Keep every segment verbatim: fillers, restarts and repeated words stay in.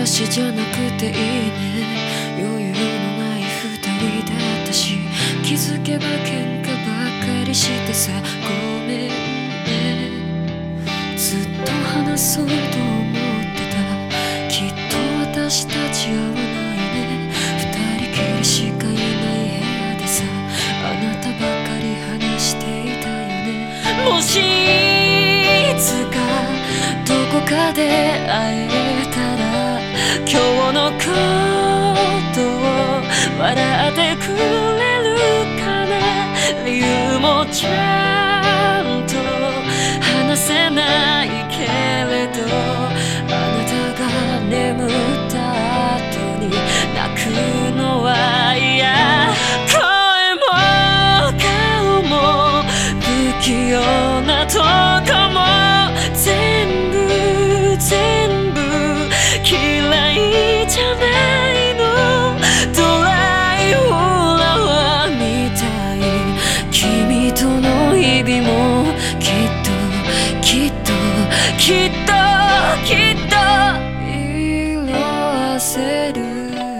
しじゃなくていいね。余裕のない二人だったし、気づけば喧嘩ばかりしてさ、ごめんね。ずっと話そうと思ってた。きっと私たち合わないね。二人きりしかいない部屋でさ、あなたばかり話していたよね。もしいつかどこかで会えたら、今日のことを笑ってくれるかな。理由もちゃんと話せないけれど、あなたが眠った後に泣くのは嫌。声も顔も不器用なとこも全部全部嫌いじゃないの。ドライフラワーみたい。君との日々もきっときっときっときっと色あせる。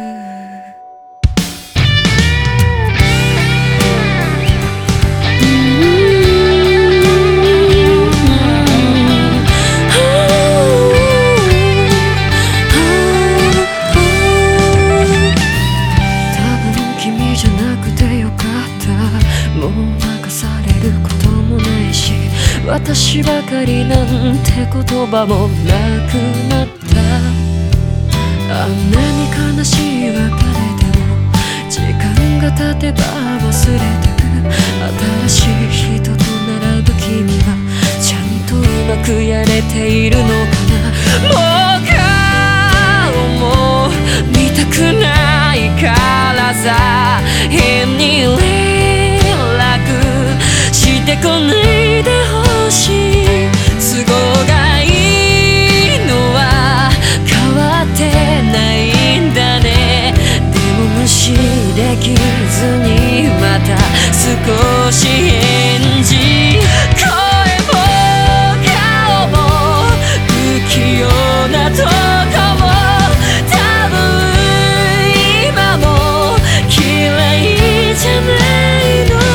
もう任されることもないし、私ばかりなんて言葉もなくなった。あんなに悲しい別れでも時間が経てば忘れてく。新しい人と並ぶ君はちゃんとうまくやれているのかな。もう顔も見たくないからさ、変にしてこないでほしい。都合がいいのは変わってないんだね。でも無視できずにまた少し返事。声も顔も不器用なとこも多分今も嫌いじゃないの。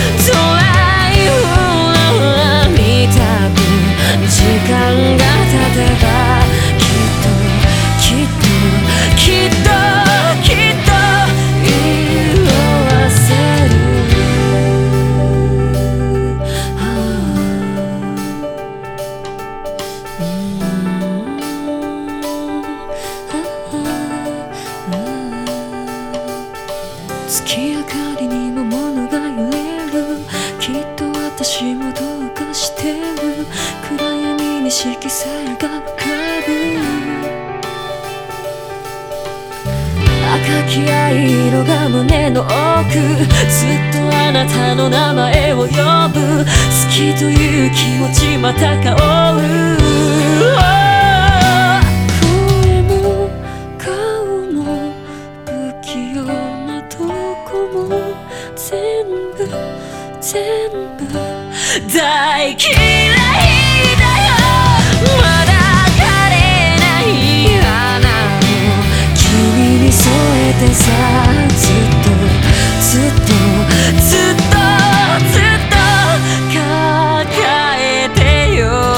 時間が経てばきっときっときっときっと色あせる。月明かりにも物が揺れる。きっと私もどうかしてる。暗闇に色彩が浮かぶ。赤き藍色が胸の奥。ずっとあなたの名前を呼ぶ。好きという気持ちまた香る。声も顔も不器用なとこも全部全部大嫌いだよ。まだ枯れない花を君に添えてさ、ずっとずっとずっとずっと抱えてよ。